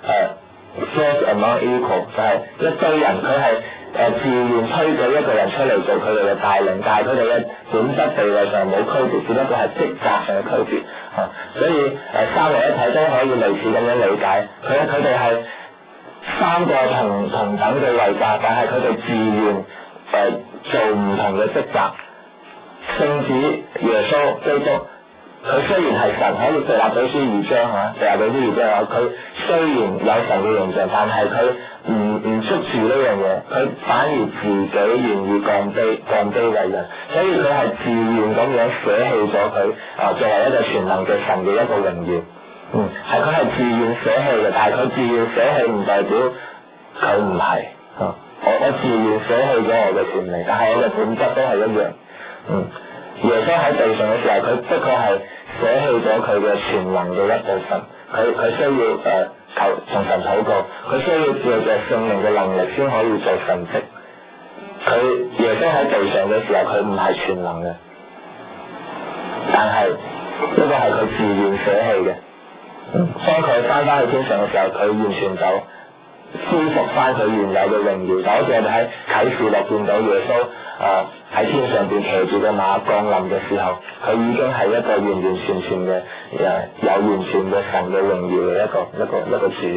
[SPEAKER 1] first among equal， 就係一堆人佢係自願推舉一個人出嚟做佢哋嘅帶領，但係佢哋嘅本質地位上冇區別，只不過係職責上嘅區別。所以三位一體都可以類似咁樣理解，佢哋係三個同等嘅位格，但係佢哋自願做唔同嘅職責。聖子耶穌基督，佢雖然係神，可以腓立比書2章腓立比書2章佢雖然有神嘅形象，但係佢唔捉住呢樣嘢，佢反而自己願意降卑為人，所以佢係自願咁樣捨棄咗佢作為一個全能嘅神嘅一個榮耀。佢係自願捨棄嘅，但係佢自願捨棄唔代表佢唔係。我自願捨棄咗我嘅權利，但係我嘅本質都係一樣。耶穌喺地上嘅時候，佢的確係捨棄咗佢嘅全能嘅一部分，佢需要從神禱告，佢需要借着聖靈嘅能力先可以做神蹟。耶穌喺地上嘅時候，佢唔係全能嘅，但係呢個係佢自願捨棄嘅。當佢翻去天上嘅時候，佢完全就恢復翻佢原有嘅榮耀。就好似我哋喺啟示錄見到耶穌喺天上邊騎住個馬降臨嘅時候，佢已經係一個完完全全嘅有完全嘅神嘅榮耀嘅一個主。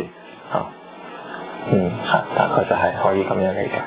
[SPEAKER 1] 大概就係可以咁樣理解。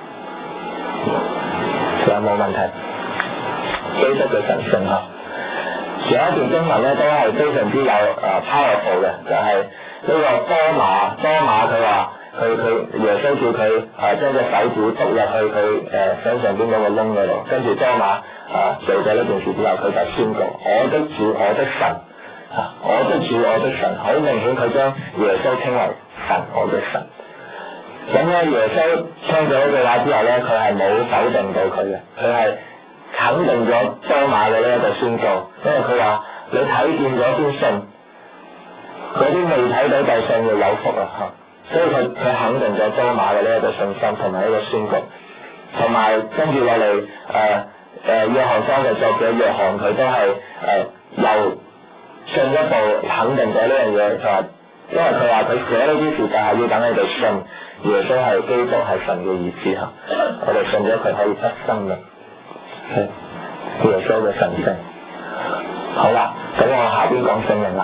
[SPEAKER 1] 仲有冇問題？基督嘅神聖有一段經文咧都係非常之有powerful 嘅，就係呢個多馬佢話佢耶穌叫佢將隻手指篤入去佢身上邊嗰個窿嗰度，跟住多馬做咗呢件事之後，佢就宣告我的主我的神，我的主我的神，好明顯佢將耶穌稱為神我的神。咁咧耶穌聽咗呢句話之後咧，佢係冇否定到佢嘅，佢係肯定咗多馬嘅呢一個宣告，因為佢話你睇見咗先信，嗰啲未睇到就信就有福啊！所以佢肯定咗多馬嘅呢一個信心同埋呢個宣告，同埋跟住落嚟約翰方嘅作者約翰佢都係又進一步肯定咗呢樣嘢，就係因為佢話佢寫呢啲事就係要等你哋信耶穌係基督係神嘅兒子我哋信咗佢可以得生命。耶穌嘅神聖。好啦，咁我下邊講聖靈啦。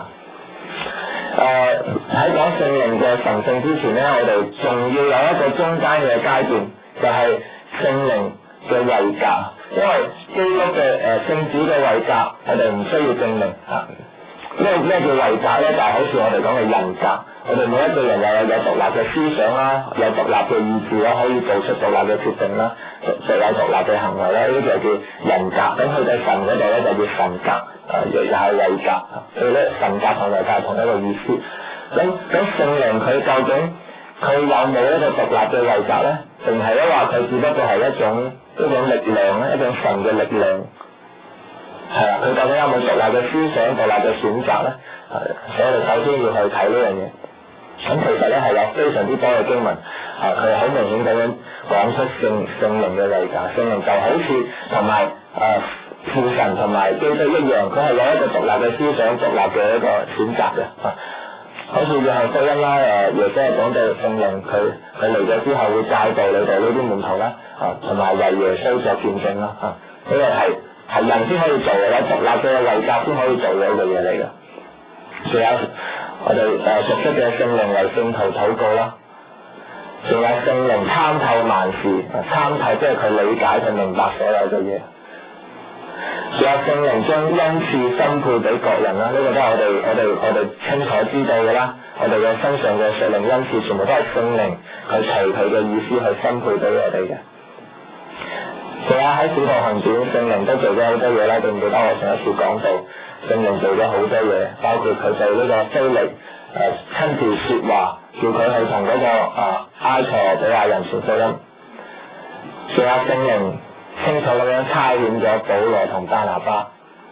[SPEAKER 1] 喺講聖靈嘅神聖之前咧，我哋仲要有一個中間嘅階段，就係聖靈嘅位格。因為基督嘅聖子嘅位格，我哋唔需要證明咩叫位格咧？就係好似我哋講嘅人格。我哋每一個人又有獨立嘅思想啦，有獨立嘅意志啦，可以做出獨立嘅決定啦，有獨立嘅行為啦，呢啲就叫人格。咁去到神嗰度咧，就叫神格，又係位格。所以咧，神格同位格係同一個意思。咁聖靈佢究竟佢有冇一個獨立嘅位格咧？定係咧話佢只不過係一種力量咧，一種神嘅力量？係啦，佢究竟有冇獨立嘅思想、獨立嘅選擇咧？所以我哋首先要去睇呢樣嘢。咁其實咧係有非常之多嘅經文，佢係好明顯咁樣講出聖靈嘅位格。聖靈就好似同埋父神同埋基督一樣，佢係有一個獨立嘅思想、獨立嘅一個選擇嘅。好似約翰福音啦，耶穌係講到聖靈佢嚟咗之後會教導你哋呢啲門徒啦，同埋為耶穌作見證啦。呢個係係人先可以做嘅，有獨立嘅位格先可以做嘅一個嘢嚟嘅。仲有我哋熟悉嘅聖靈為聖徒禱告啦，仲有聖靈參透萬事，參透即係佢理解佢明白所有嘅嘢。仲有聖靈將恩賜分配俾各人啦，呢個都係我哋清楚知道嘅啦。我哋嘅身上嘅屬靈恩賜全部都係聖靈佢隨佢嘅意思去分配俾我哋嘅。仲有喺使徒行傳，聖靈都做咗好多嘢啦，記唔記得我上一次講到聖靈做咗好多嘢，包括佢對呢個腓力親自説話，叫佢去同嗰個埃塞俄比亞人傳福音。仲有聖靈清楚咁樣差遣咗保羅同巴拿巴。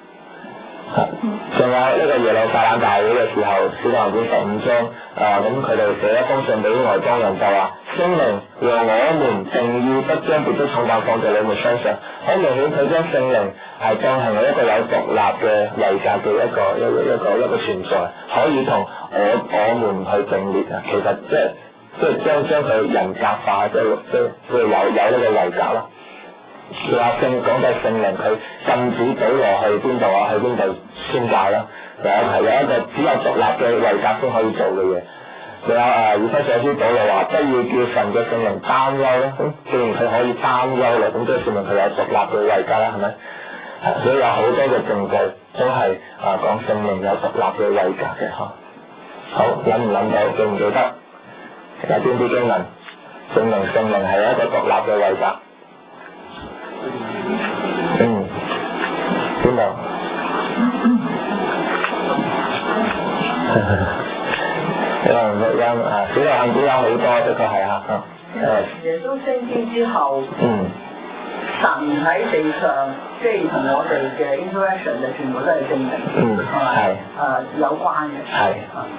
[SPEAKER 1] 仲有呢個耶路撒冷大會嘅時候，使徒行傳15章，咁佢哋寫一封信俾外邦人，就話聖靈和我們定意不將別的重擔放在你們身上。好明顯，佢將聖靈係當係一個有獨立嘅位格嘅一個存在，可以同我們去並列啊。其實即係將佢人格化，即係有呢個位格啦。佢話講到聖靈，佢禁止保羅去邊度啊？去邊度宣教啦？有一個只有獨立嘅位格先可以做嘅嘢。仲有以弗所書保羅話，不要叫神嘅聖靈擔憂啦。咁既然佢可以擔憂啦，咁即係説明佢有獨立嘅位格啦，係咪？所以有好多嘅證據都係講聖靈有獨立嘅位格嘅嚇。好，諗唔諗到？記唔記得？有邊啲經文證明聖靈係一個獨立嘅位格？邊度？有人錄音小流行股有好多，的確係啊。
[SPEAKER 3] 耶穌升天之後，神喺地上，即係同我哋嘅 interaction 就全部都係聖靈，係有關嘅。係。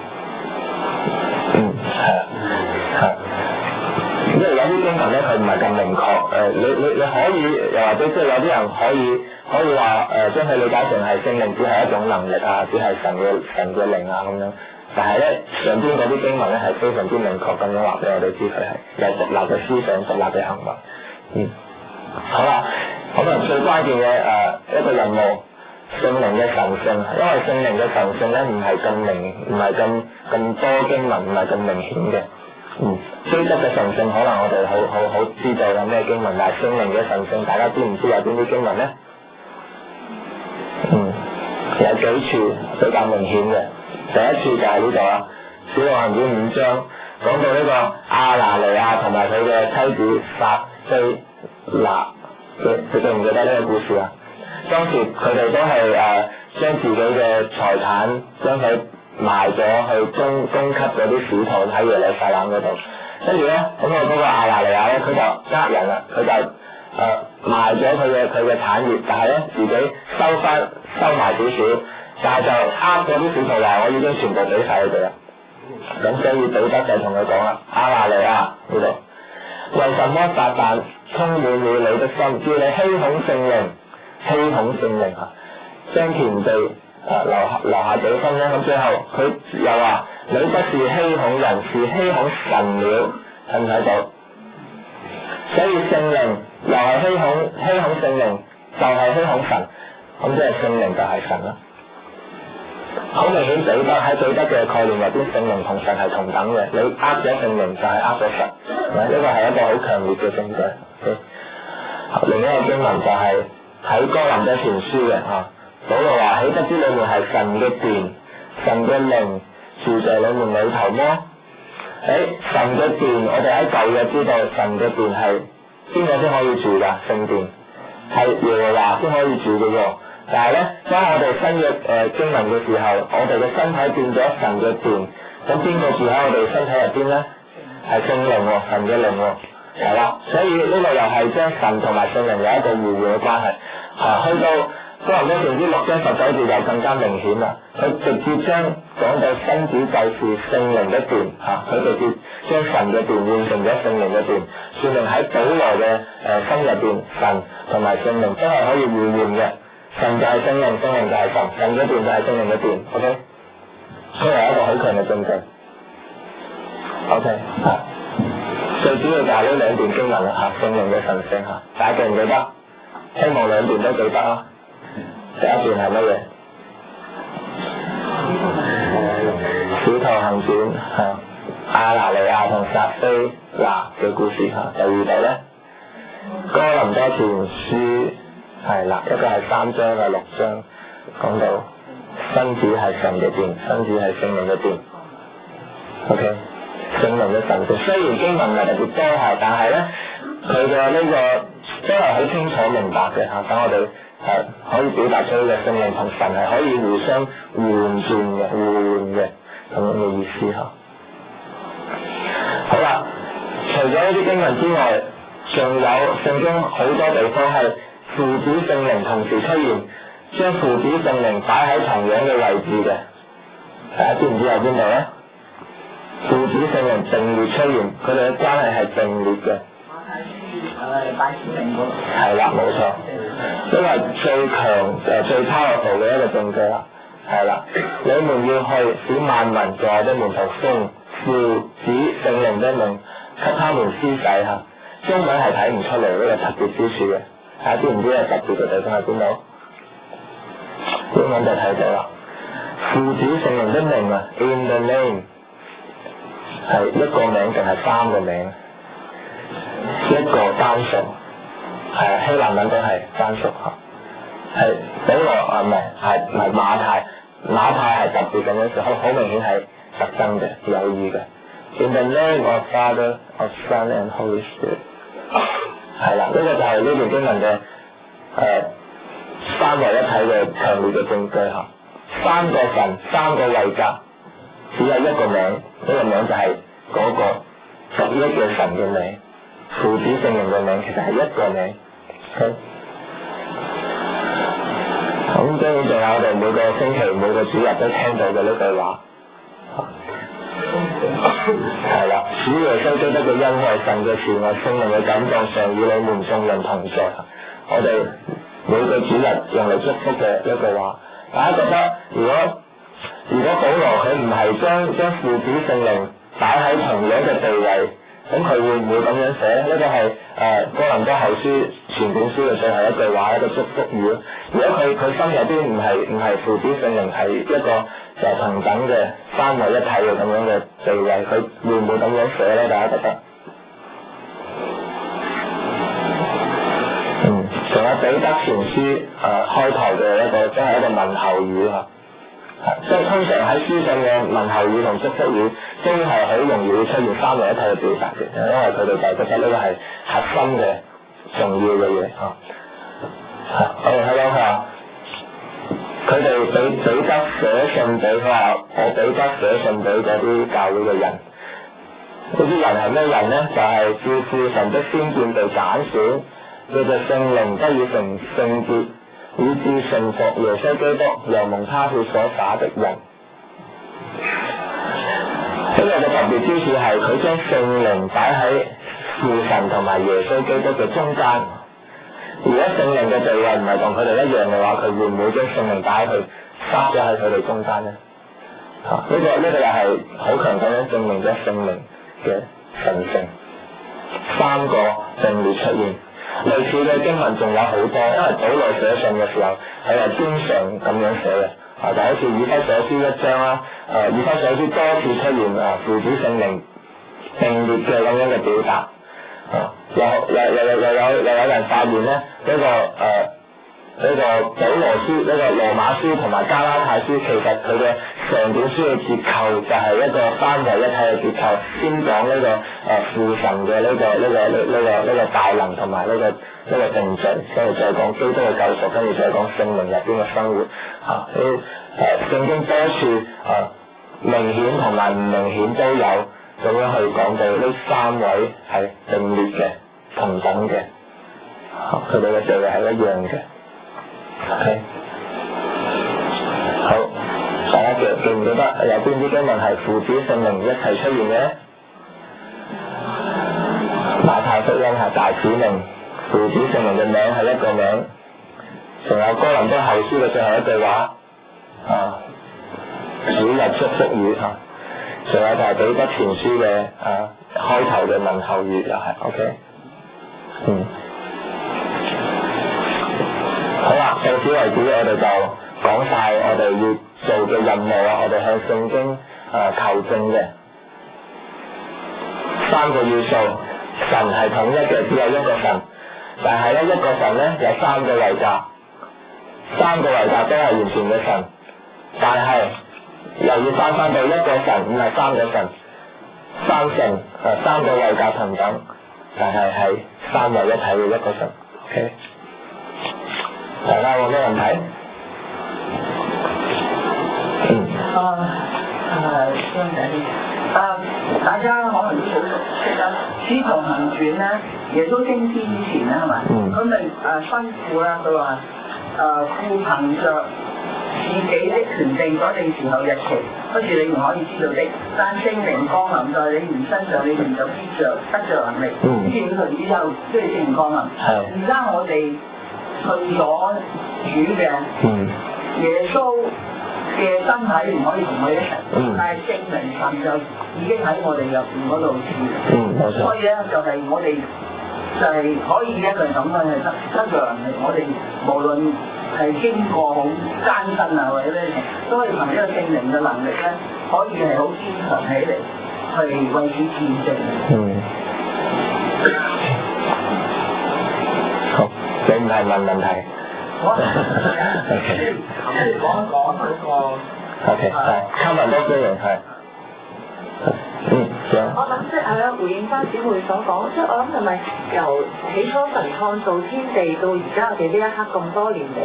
[SPEAKER 3] 係。因為有啲經文咧，佢唔係咁明確，你可以又或者即係有啲人可以話將佢理解成係聖靈只係一種能力啊，只係神嘅靈啊咁樣。但係咧上邊嗰啲經文咧係非常之明確咁樣話俾我哋知佢係有獨立嘅思想、獨立嘅行為。好啦，咁最關鍵嘅一個任務，聖靈嘅神性，因為聖靈嘅神性咧唔係咁多經文，唔係咁明顯嘅。基督嘅神性可能我哋好知道有咩經文，但係聖靈嘅神性大家知唔知有邊啲經文咧？有幾處比較明顯嘅。第一處就係呢度啊，《使徒行傳》5章講到呢個亞拿尼亞同埋佢嘅妻子撒非拿，你記唔記得呢個故事啊？當時佢哋都係將自己嘅財產將佢賣咗去供給嗰啲使徒喺耶路撒冷嗰度，跟住咧咁嗰個亞拿尼亞咧佢就呃人啦，佢就賣咗佢嘅產業，但係咧自己收埋少少，但係就呃嗰啲使徒話我已經全部俾晒佢哋啦。咁所以彼得就同佢講啦，亞拿尼亞呢度，為什麼撒旦充滿了你的心，叫你欺哄聖靈啊，將田地留下幾分咧？咁最後佢又話你不是欺哄人，是欺哄神了，睇唔睇到？所以聖靈又係欺哄聖靈，就係欺哄神，咁即係聖靈就係神啦。好明顯，彼得嘅概念入邊，聖靈同神係同等嘅。你呃咗聖靈就係呃咗神，呢個係一個好強烈嘅證據。另一個經文就係喺哥林多前書嘅保羅話：豈不知你們係神嘅殿，神嘅靈住在你們裏頭麼？神嘅殿，我哋喺舊約知道神嘅殿係邊個先可以住㗎？聖殿係耶和華先可以住嘅喎。但係咧，當我哋新約經文嘅時候，我哋嘅身體變咗神嘅殿，咁邊個住喺我哋身體入邊咧？係聖靈喎，神嘅靈喎，係啦。所以呢個又係將神同埋聖靈有一個互換嘅關係。去到哥林多前書6章19節就更加明顯啦。佢直接將講到身子就是聖靈嘅殿，佢直接將神嘅殿換成咗聖靈嘅殿，說明喺保羅嘅心入邊，神同埋聖靈都係可以互換嘅。神就係聖靈，聖靈就係神，神嘅殿就係聖靈嘅殿 ，OK？ 所以係一個好強嘅證據 ，OK？ 最主要就係呢兩段經文啦，聖靈嘅神性大家記唔記得？希望兩段都記得啊。
[SPEAKER 1] 第一段係乜嘢？使徒行傳亞拿尼亞同撒非拿嘅故事嚇。第二度咧，哥林多前書係啦，一個係3章嘅6章講到身子係神嘅殿，身子係聖靈嘅殿。OK， 聖靈嘅神聖。雖然經文唔係特別多係，但係咧佢嘅呢個都係好清楚明白嘅嚇。等我哋可以表達出呢個聖靈同神係可以互相換轉嘅、互換嘅咁樣嘅意思嚇。好啦，除咗呢啲經文之外，仲有聖經好多地方係父子聖靈同時出現，將父子聖靈擺喺同樣嘅位置嘅。大家知唔知有邊度咧？父子聖靈並列出現，佢哋嘅關係係並列嘅。
[SPEAKER 3] 擺指明嗰度。
[SPEAKER 1] 係啦，冇錯，因為最強最 powerful 嘅一個證據啦。係啦，你們要去使萬民在我的門徒奉父子聖靈的名給他們施洗嚇。中文係睇唔出嚟呢個特別之處嘅，大家知唔知有特別嘅地方喺邊度？英文就睇到啦，父子聖靈的名啊 ，in the name 係一個名定係3個名？一個單數，係希臘文都係單數嚇。係保羅唔係馬太係特別咁樣寫，好明顯係特登嘅、有意嘅。In the name of Father, of Son and Holy Spirit， 係啦，呢個就係呢段經文嘅三位一體嘅強烈嘅證據嚇。3個神、3個位格，只有一個名，呢個名就係嗰個獨一嘅神嘅名。父子聖靈嘅名其實係一個名。咁當然仲有我哋每個星期每個主日都聽到嘅呢句話，係啦，主耶穌基督嘅恩惠、神嘅慈愛、聖靈嘅感動常與你們眾人同在。我哋每個主日用嚟祝福嘅一句話，大家覺得如果保羅佢唔係將父子聖靈擺喺同樣嘅地位，咁佢會唔會咁樣寫？呢個係哥林多後書全本書嘅最後一句話，一個祝福語。如果佢心入邊唔係父子聖靈係一個就係同等嘅3位一體嘅咁樣嘅地位，佢會唔會咁樣寫咧？大家覺得？仲有彼得前書開頭嘅一個真係一個問候語嚇。即係通常喺書信嘅問候語同祝福語都係好容易會出現3位一體嘅表達嘅，因為佢哋就覺得呢個係核心嘅重要嘅嘢嚇。我哋睇到佢話，佢哋俾彼得寫信俾佢話，我彼得寫信俾嗰啲教會嘅人，呢啲人係咩人咧？就係照父神的先見被揀選，叫做聖靈得以成聖潔，以致順服耶穌基督，又蒙他血所灑的人。呢個嘅特別之處係佢將聖靈擺喺父神同埋耶穌基督嘅中間。如果聖靈嘅地位唔係同佢哋一樣嘅話，佢會唔會將聖靈擺去撒咗喺佢哋中間咧？呢個又係好強咁樣證明咗聖靈嘅神性。3個並列出現。類似嘅經文仲有好多，因為保羅寫信嘅時候係話經常咁樣寫嘅，就好似以弗所書1章啦，以弗所書多次出現父子聖靈並列嘅咁樣嘅表達，又有人發現咧呢個保羅書、呢個羅馬書同埋加拉太書，其實佢嘅成本書嘅結構就係一個3位一體嘅結構，先講呢個父神嘅呢個大能同埋呢個定罪，跟住再講基督嘅救贖，跟住再講聖靈入邊嘅生活聖經多處明顯同埋唔明顯都有咁樣去講到呢3位係並列嘅、同等嘅，佢哋嘅地位係一樣嘅。OK， 好，大家記唔記得有邊啲經文係父子聖靈一齊出現嘅？馬太福音係大指明父子聖靈嘅名係一個名，仲有哥林多後書嘅最後一句話主日祝福語仲有就係彼得前書嘅開頭嘅問候語又係 OK， 好啦， 到此為止，我哋就講晒我哋要做嘅任務啊，我哋向聖經求證嘅3個要素。神係統一嘅，只有一個神，但係咧一個神咧有3個位格，3個位格都係完全嘅神，但係又要翻到一個神，唔係3個神，三成3個位格同等，但係係3位一體嘅一個神。OK， 大家有咩問題？
[SPEAKER 3] 大家可能都好熟悉啦，《使徒行傳》咧，耶穌升天之前咧係咪？咁咪吩咐啦，佢話父憑着自己的權定所定時候日期，不是你唔可以知道的，但聖靈降臨在你們身上，你們就得着能力。呢件事之後，即係聖靈降臨。而家我哋信咗主嘅耶穌嘅身體唔可以同佢一齊，但係聖靈神就已經喺我哋入邊嗰度住。所以咧就係我哋就係可以一個人咁樣係得着能力，我哋無論係經過好艱辛啊或者咩嘢，都可以憑呢個聖靈嘅能力咧，可以係好堅強起嚟，去為主見證。
[SPEAKER 1] 好，你唔係問問題。
[SPEAKER 4] OK， 講一講嗰個
[SPEAKER 1] OK， 係，comment多啲人係。
[SPEAKER 5] 我諗即係回應翻姊妹所講，即係我諗係咪由起初神創造天地到而家我哋呢一刻咁多年嚟，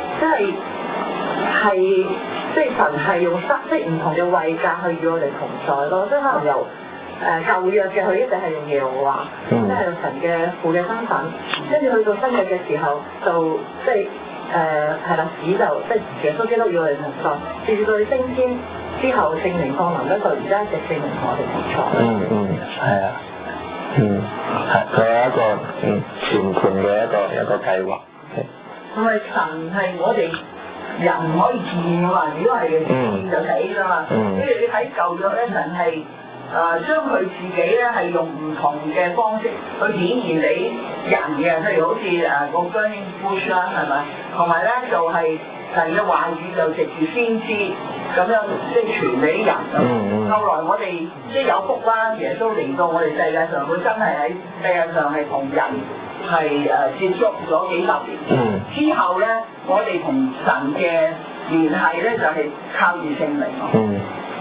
[SPEAKER 5] 即係神係用即係唔同嘅位格去與我哋同在咯，即係可能由舊約嘅佢一直係用耶和華，即係用神嘅父嘅身份，跟住去到新約嘅時候就即係係啦，子就即係耶穌基督與我哋同在，直至到佢升天之後聖靈降臨咧，就而家一直聖靈同我哋同在。
[SPEAKER 1] 係啊，係佢有一個全盤嘅一個計劃。
[SPEAKER 3] 因為神係我哋人唔可以自願㗎嘛，如果係嘅自願就死㗎嘛。跟住你睇舊約咧，神係將佢自己咧係用唔同嘅方式去顯現俾人嘅，譬如好似個 burning bush 啦，係咪？同埋咧就係神嘅話語就藉住先知咁樣即係傳俾人。後來我哋即係有福啦，耶穌嚟到我哋世界上，佢真係喺世界上係同人係接觸咗幾十年。之後咧，我哋同神嘅聯繫咧就係靠住聖靈。